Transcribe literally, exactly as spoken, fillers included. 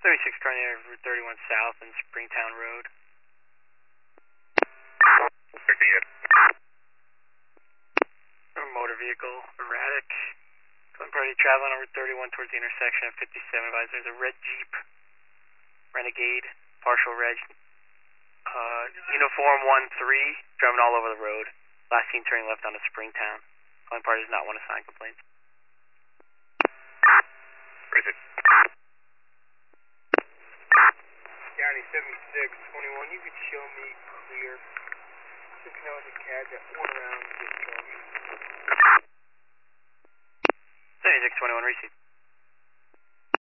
thirty-six twenty, Route thirty-one South and Springtown Road. Motor vehicle, erratic. One party traveling on Route thirty-one towards the intersection of fifty-seven. Advised there's a red Jeep, Renegade, partial reg, uh, uniform one three, driving all over the road. Last seen turning left onto Springtown. Calling party does not want to sign complaints. County seventy-six twenty-one, you could show me clear. Just know the C A D that one around and get going. seventy-six twenty-one, receive.